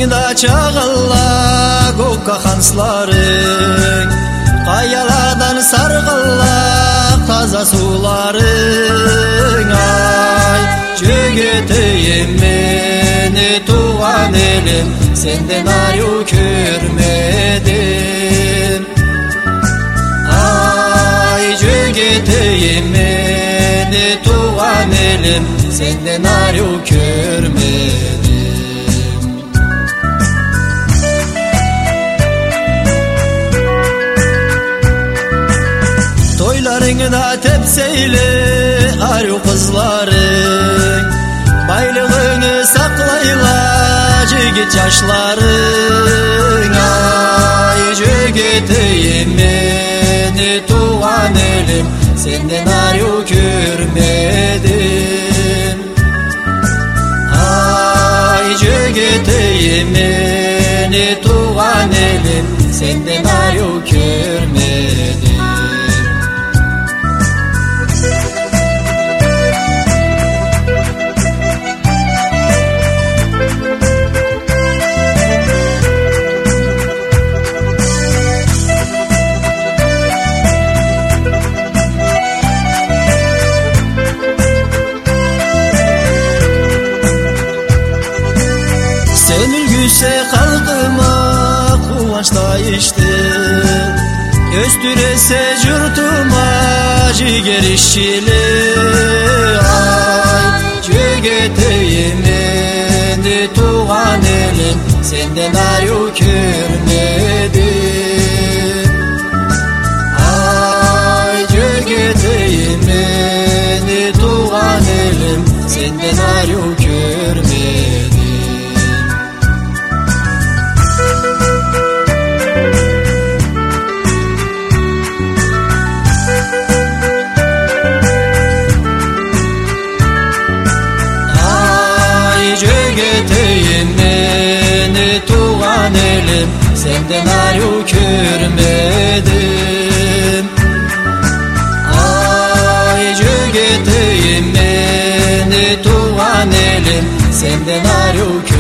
Toylarыңda çağılla көкка хансларың, Каяладан сарғыла таза суларың. Ай, жөгөтөйүм мени туган элим, сенден аю көрмедим. Ай, жөгөтөйүм мени туган элим, senden аю көрмедим. Toylarыңda тепсейле аю кызларың, байлыгыңы саклайла жигит жашларың. Ай, жөгөтөйүм мени туган элим, senden аю көрмедим. Жөгөтөйүм мени туган элим, сенден аю көрмедим. Sen ülgüse kalkıma kuvançta işte, Östürese jurtuma jiger işçili. Ay, jөгөтөйүm meni tuğan elim, senden аю көрмедим. Ay, jөгөтөйүm meni tuğan elim, senden аю көрмедим. Жөгөтөйүм мени туган элим, senden аю көрмедим. Ай, жөгөтөйүм мени туган элим, senden аю